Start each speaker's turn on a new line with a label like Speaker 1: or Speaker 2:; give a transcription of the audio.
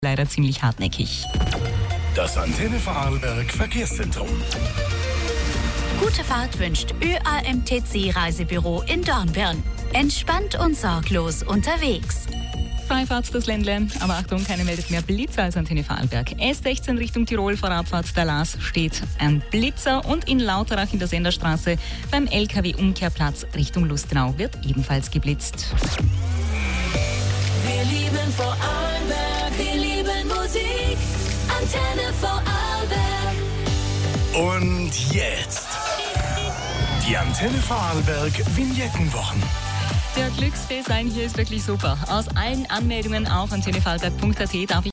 Speaker 1: leider ziemlich hartnäckig.
Speaker 2: Das Antenne Vorarlberg Verkehrszentrum.
Speaker 3: Gute Fahrt wünscht ÖAMTC Reisebüro in Dornbirn. Entspannt und sorglos unterwegs.
Speaker 1: Freifahrt das Ländle, aber Achtung, keine meldet mehr Blitzer als Antenne Vorarlberg. S16 Richtung Tirol vor Abfahrt der Lars steht ein Blitzer und in Lauterach in der Senderstraße beim LKW-Umkehrplatz Richtung Lustenau wird ebenfalls geblitzt.
Speaker 4: Wir lieben Vorarlberg, wir lieben Musik, Antenne Vorarlberg.
Speaker 2: Und jetzt die Antenne Vorarlberg Vignettenwochen.
Speaker 1: Der Glücksfee sein hier ist wirklich super. Aus allen Anmeldungen auf antennevorarlberg.at darf ich